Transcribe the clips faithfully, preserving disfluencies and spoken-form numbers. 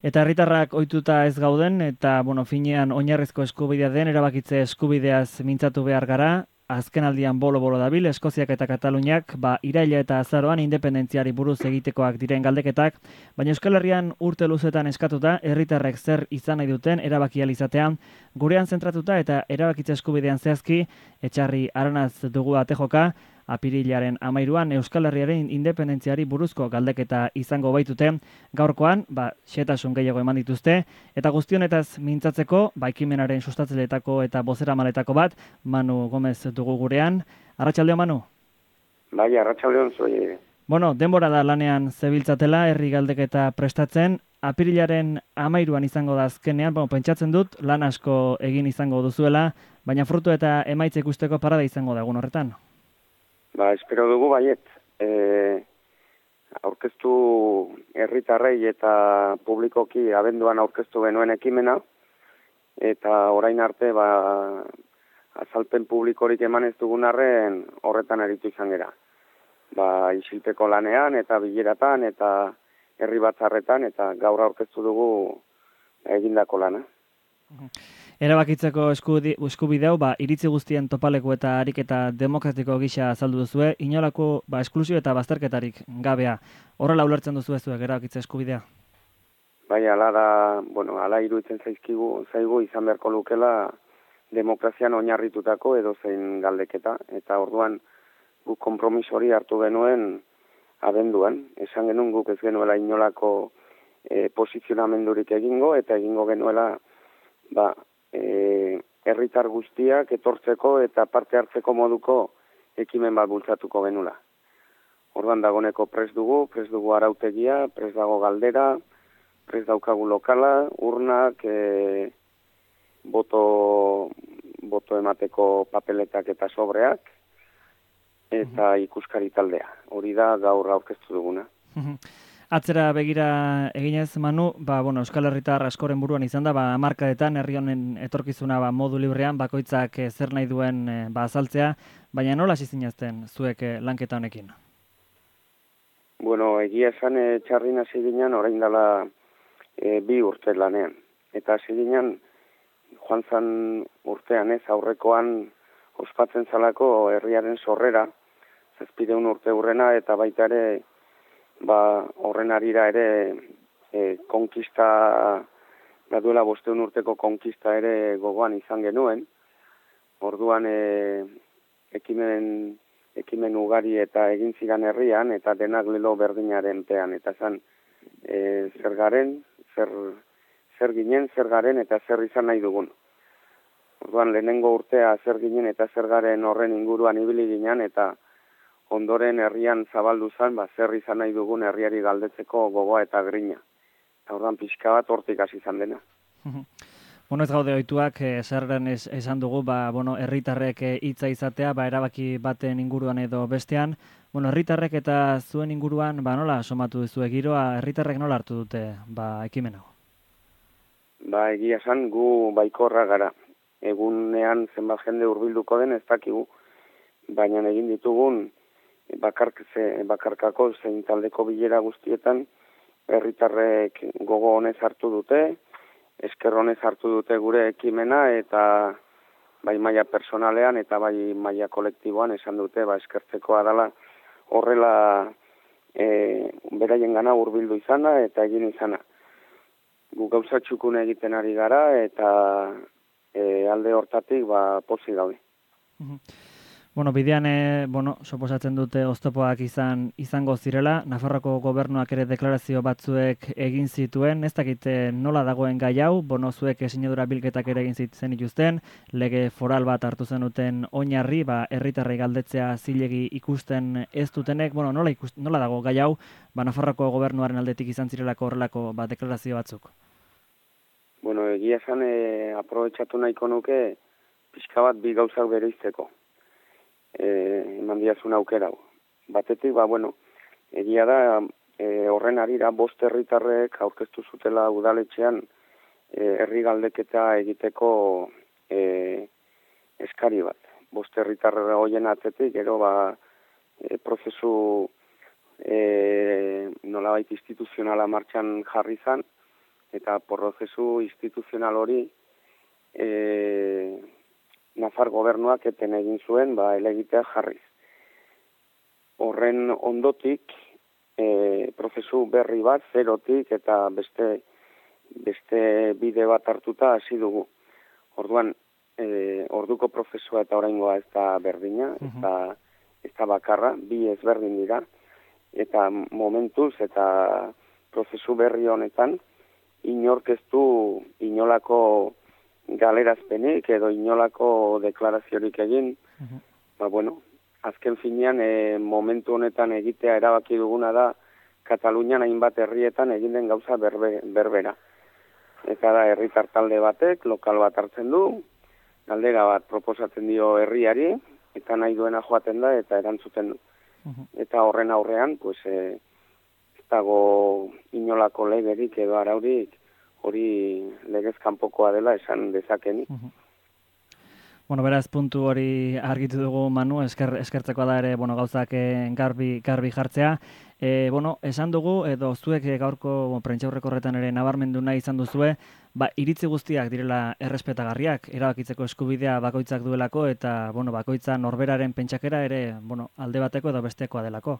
Eta herritarrak ohituta ez gauden, eta bueno, finean oinarrizko eskubidea den erabakitze eskubideaz mintzatu behar gara. Azkenaldian bolo-bolo dabil, Eskoziak eta Kataluniak, ba, iraila eta azaroan independentziari buruz egitekoak diren galdeketak, baina Euskal Herrian urte luzetan eskatuta, herritarrek zer izan nahi duten erabaki ahal izatean, gurean zentratuta eta erabakitze eskubidean zehazki, Etxarri Aranaz dugu atejoka, apirilaren amairuan Euskal Herriaren independentziari buruzko galdeketa izango baitute, gaurkoan, ba, xetasun gehiago eman dituzte, eta guztionetaz mintzatzeko, ba, ekimenaren sustatzaileetako eta bozeramaletako bat, Manu Gomez dugu gurean. Arratsaldeon, Manu? Bai, arratsaldeon zoi. Bueno, denbora da lanean zebiltzatela, herri galdeketa prestatzen, apirilaren amairuan izango da azkenean, bueno, pentsatzen dut, lan asko egin izango duzuela, baina frutu eta emaitza ikusteko parada izango da egun horretan. Ba, espero dugu baiet. E, aurkeztu herritarrei eta publikoki abenduan aurkeztu genuen ekimena, eta orain arte, ba, azalpen publikorik eman ez dugun arren horretan aritu izan gera. Ba, isilpeko lanean eta bileratan eta herri batzarretan eta gaur aurkeztu dugu egindako lana. Erabakitzeko eskubideu, ba, iritzi guztien topaleku eta ariketa demokratiko gisa azaldu duzue, inolako ba, esklusio eta bazterketarik gabea. Horrela ulertzen duzu ez zuek erabakitze eskubidea? Bai, ala da, bueno, ala iruditzen zaizkigu, zaigu izan beharko lukela demokrazian oinarritutako edo zein galdeketa, eta orduan guk konpromisori hartu genuen abenduan. Esan genuen guk ez genuela inolako e, posizionamendurik egingo, eta egingo genuela ba, e, herritar guztiak etortzeko eta parte hartzeko moduko ekimen bat bultzatuko genula. Orduan dagoneko prest dugu, prest dugu arautegia, prest dago galdera, prest daukagu lokala, urnak, e, boto, boto emateko papeletak eta sobreak, eta ikuskari taldea. Hori da gaur aurkeztu duguna. Atzera begira eginez, Manu, ba, bueno, Euskal Herritar askoren buruan izan da, ba, hamarkadetan herri honen etorkizuna ba, modu librean, bakoitzak e, zer nahi duen e, ba, azaltzea, baina nola hasi zinezten zuek e, lanketa honekin? Bueno, egia esan e, txarrin hasi ginen orain dela e, bi urte lanean. Eta hasi ginen joan zan urtean ez, aurrekoan ospatzen zalako herriaren sorrera, zazpideun urte urrena, eta baita ere, ba, horren arira ere e, konkista, da duela bosteun urteko konkista ere gogoan izan genuen. Orduan e, ekimen, ekimen ugari eta egin ziren herrian, eta denak lelo berdinaren pean, eta zan e, zer garen, zer, zer ginen, zer garen, eta zer izan nahi dugun. Orduan lehenengo urtea zer ginen eta zer garen horren inguruan ibili ginen, eta ondoren herrian zabaldu zen, ba, zer izan nahi dugun herriari galdetzeko gogoa eta grina. Eta orduan pixka bat hortik hasi izan dena. Bueno, ez gaude ohituak, eh, zerren es, esan dugu, ba, bueno, herritarrek hitza izatea, ba, erabaki baten inguruan edo bestean. Bueno, herritarrek eta zuen inguruan, ba, nola somatu duzu giroa, herritarrek nola hartu dute, ba, ekimen hau? Ba, egia esan gu baikorra gara. Egunean zenbat jende hurbilduko den ez dakigu, baina egin ditugun bakark, ze, bakarkako zein taldeko bilera guztietan herritarrek gogo honez hartu dute, esker honez hartu dute gure ekimena, eta bai maila personalean eta bai maila kolektiboan esan dute ba eskertzekoa dela horrela e, beraien gana hurbildu izana eta egin izana. Gu gauza txukun egiten ari gara eta E, alde hortatik ba, pozik gaude. Bueno, bidean, e, bueno, suposatzen dute oztopoak izan izango zirela, Nafarroko gobernuak ere deklarazio batzuek egin zituen, ez dakite nola dagoen gai hau, bono zuek sinadura bilketak ere egin zen ituzten, lege foral bat hartu zenuten oinarri, ba, herritarrei galdetzea zilegi ikusten ez dutenek, bueno, nola, ikust, nola dago gai hau, ba, Nafarroko gobernuaren aldetik izan zirelako horrelako ba, deklarazio batzuk? Bueno, egia esan e, aprobetxatu nahiko nuke pixka bat bi gauzak bereizteko. E, eman diazun aukera hau. Batetik, ba, bueno, egia da e, horren arira bost herritarrek aurkeztu zutela udaletxean e, herri galdeketa egiteko e, eskari bat. Bost herritarre hoien atzetik, gero ba, e, prozesu e, nolabait instituzionala martxan jarri zan, eta prozesu instituzional hori e, Nafar gobernuak eten egin zuen, ba, elegitea jarriz. Horren ondotik, e, prozesu berri bat, zerotik, eta beste, beste bide bat hartuta hasi dugu. Orduan, e, orduko prozesua eta oraingoa ez da berdina, ez da, ez da bakarra, bi ezberdin dira, eta momentuz eta prozesu berri honetan, inork ez du inolako galerazpenik edo inolako deklaraziorik egin, uh-huh. ba, bueno, azken finean e, momentu honetan egitea erabaki duguna da Katalunian hainbat herrietan egin den gauza berbe, berbera. Eta da herritar talde batek, lokal bat hartzen du, galdera bat proposatzen dio herriari, eta nahi duena joaten da eta erantzuten du. Uh-huh. Eta horren aurrean, pues, e, ez dago inolako legerik edo araurik, hori legez kanpokoa dela esan dezakenik. Uh-huh. Bueno, beraz, puntu hori argitu dugu, Manu, esker, eskertzekoa da ere, bueno, gauzak garbi, garbi jartzea. E, bueno, esan dugu, edo zuek gaurko bueno, prentxaurreko horretan ere nabarmendu nahi izan duzue, ba, iritzi guztiak direla errespetagarriak, erabakitzeko eskubidea bakoitzak duelako, eta, bueno, bakoitza norberaren pentsakera ere, bueno, alde bateko edo bestekoa delako.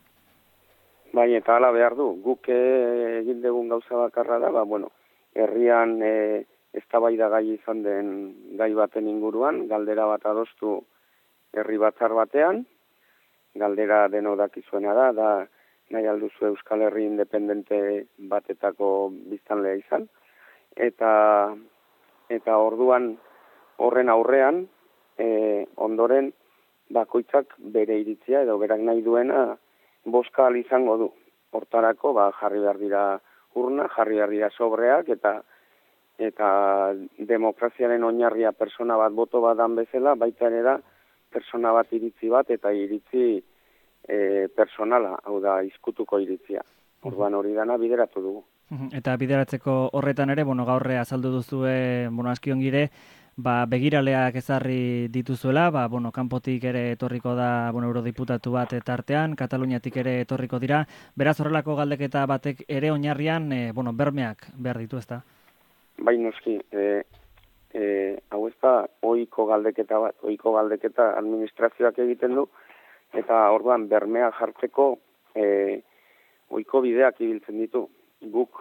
Bai, eta hala behar du, guk egin dugun gauza bakarra da, ba, bueno, herrian e, eztabaida gai izan den gai baten inguruan, galdera bat adostu herri batzar batean, galdera denok dakizuena da, da nahi alduzu Euskal Herri independente batetako biztanlea izan, eta eta orduan horren aurrean, e, ondoren bakoitzak bere iritzia edo berak nahi duena boska al izango du. Hortarako ba, jarri behar dira urna, jarri behar dira sobreak, eta eta demokraziaren oinarria persona bat boto bat dan bezala, baita ere da persona bat iritzi bat eta iritzi e, personala, hau da izkutuko iritzia. Orduan hori dana bideratu dugu. Eta bideratzeko horretan ere, bueno, gaurre azaldu duzue, bueno, askiongire, ba, begiraleak ezarri dituzuela, ba, bueno, kanpotik ere etorriko da, bueno, eurodiputatu bat tartean, Kataluniatik ere etorriko dira. Beraz horrelako galdeketa batek ere oinarrian, e, bueno, bermeak behar ditu, ezta? Bai, noski, e, e, hau ez da, ohiko galdeketa bat, ohiko galdeketa administrazioak egiten du, eta orduan bermea jartzeko e, ohiko bideak ibiltzen ditu. Guk,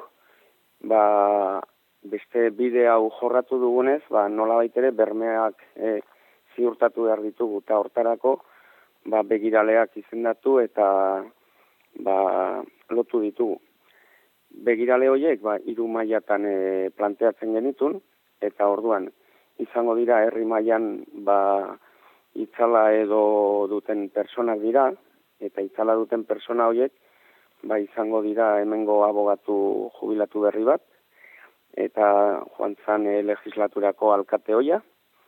ba, beste bide hau jorratu dugunez, ba, nola baitere bermeak e, ziurtatu behar ditugu, eta hortarako ba, begiraleak izendatu eta ba, lotu ditugu. Begirale horiek, ba, hiru mailatan e, planteatzen genitun, eta orduan, izango dira herri mailan ba, itzala edo duten personak dira, eta itzala duten persona horiek, ba, izango dira hemengo abogatu jubilatu berri bat, eta joan zan e, legislaturako alkate hoia,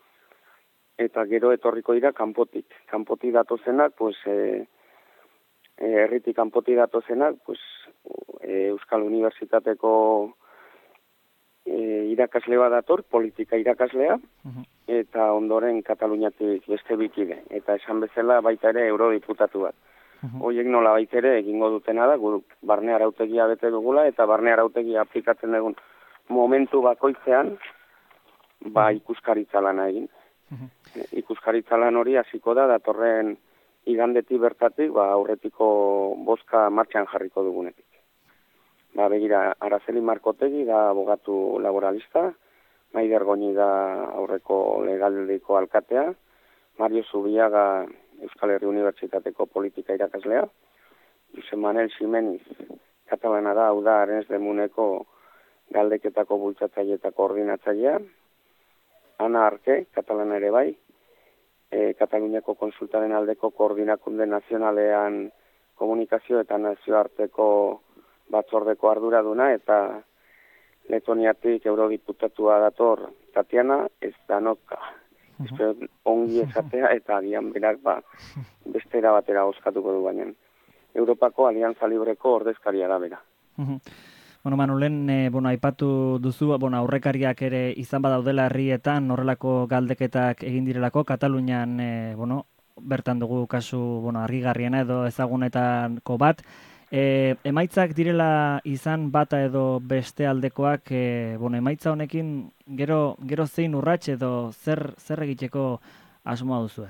eta gero etorriko dira kanpotik. Kanpotik datozenak, pues, e, e, herritik kanpotik datozenak, pues, e, Euskal Unibertsitateko e, irakasle bat dator, politika irakaslea, uh-huh. eta ondoren Kataluniatik beste bikide. Eta esan bezala baita ere eurodiputatu bat. Uh-huh. Hoiek nola baita ere egingo dutena da, gu barne arautegia bete dugula, eta barne arautegia aplikatzen dugun momentu bakoitzean, ba ikuskaritza lana egin. Uh-huh. Ikuskaritza lan hori hasiko da, datorren igandetik bertatik, ba aurretiko bozka martxan jarriko dugunetik. Ba begira, Araceli Markotegi da abogatu laboralista, Maider Goñi da aurreko legaldiko alkatea, Mario Zubiaga Euskal Herri Unibertsitateko politika irakaslea, Jose Manuel Ximenez katalana da, hau da Arenys de Muneko galdeketako bultzatzaile eta koordinatzailea, Ana Arke, katalana ere bai, e, Kataluniako konsultaren aldeko koordinakunde nazionalean komunikazio eta nazioarteko batzordeko arduraduna, eta Letoniatik eurodiputatua dator Tatiana Zdanoka. Uh-huh. Espero ongi esatea eta agian berak ba, bestera batera oskatuko du baina. Europako Alianza Libreko ordezkaria da bera. Uh-huh. Bueno, Manulen, e, bueno, aipatu duzu, bueno, aurrekariak ere izan badaudela herrietan, horrelako galdeketak egin direlako, Katalunian, e, bueno, bertan dugu kasu, bueno, argigarriena edo ezagunetako bat, E, emaitzak direla izan bata edo beste aldekoak, e, bueno, emaitza honekin gero, gero zein urrats edo zer, zer egiteko asmoa duzue?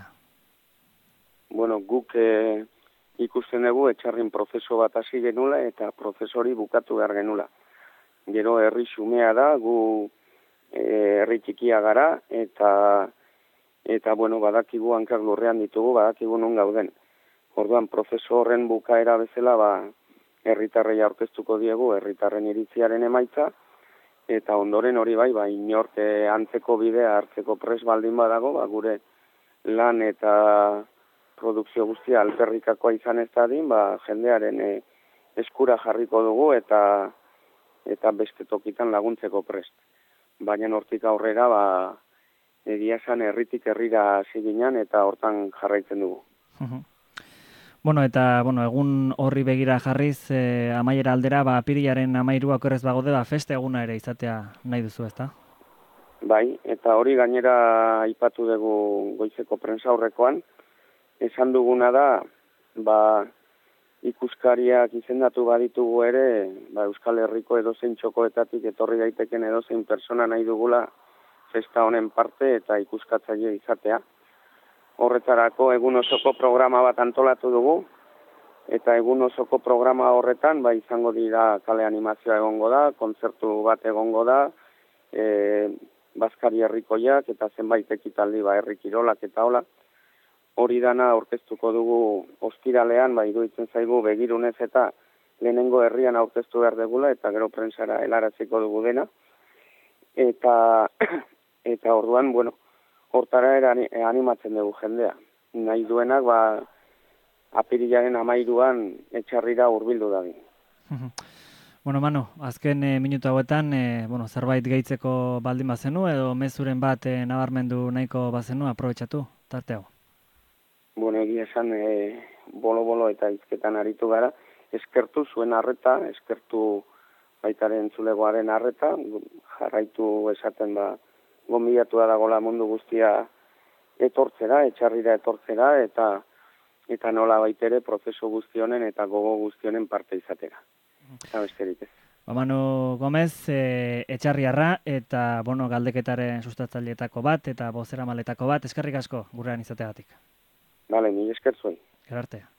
Bueno, guk e, ikusten dugu etxarrin prozesu bat hasi genula eta prozesu hori bukatu behar genula. Gero herri xumea da, gu e, herri txikia gara eta eta bueno, badakigu hankak lurrean ditugu, badakigu non gauden. Orduan, prozesu horren bukaera bezala, ba, herritarrei aurkeztuko diegu, herritarren iritziaren emaitza, eta ondoren hori bai, ba, inork antzeko bidea hartzeko pres baldin badago, ba, gure lan eta produkzio guztia alperrikakoa izan ez dadin, ba, jendearen e, eskura jarriko dugu eta eta beste tokitan laguntzeko prest. Baina hortik aurrera, ba, egia esan herritik herrira hasi ginen eta hortan jarraitzen dugu. Bueno, eta bueno, egun horri begira jarriz, eh, amaiera aldera, ba, apirilaren amairuak horrez bagode, ba, feste eguna ere izatea nahi duzu, ezta? Bai, eta hori gainera aipatu dugu goizeko prensa aurrekoan, esan duguna da, ba, ikuskariak izendatu baditugu ere, ba, Euskal Herriko edozein txokoetatik etorri daiteken edozein persona nahi dugula festa honen parte eta ikuskatzaile izatea. Horretarako egun osoko programa bat antolatu dugu, eta egun osoko programa horretan ba, izango dira kale animazioa egongo da, kontzertu bat egongo da, e, Baskari herrikoiak eta zenbait ekitaldi ba, herri kirolak eta hola. Hori dana aurkeztuko dugu ostiralean, ba, iruditzen zaigu begirunez eta lehenengo herrian aurkeztu behar degula, eta gero prensara helaraziko dugu dena. Eta, eta orduan, bueno, hortara era animatzen dugu jendea. Nahi duenak, ba, apirilaren amairuan etxarrira hurbildu da. Bueno, Manu, azken e, minutu hauetan, e, bueno, zerbait gehitzeko baldin bazenu, edo mezuren bat e, nabarmendu nahiko bazenu, aprobetxatu, tarte hau. Bueno, egia esan, e, bolo-bolo eta hizketan aritu gara, eskertu zuen arreta, eskertu baitaren zulegoaren arreta, jarraitu esaten ba, gonbidatua dagoela mundu guztia etortzera, etxarrira etortzera, eta eta nola baitere prozesu guztionen eta gogo guztionen parte izatera. Eta besterik ez. Ba, Manu Gomez, e, etxarriarra eta bueno, galdeketaren sustatzaileetako bat eta bozeramaletako bat, eskerrik asko gurean izateagatik. Bale, mil esker zuen. Gerarte.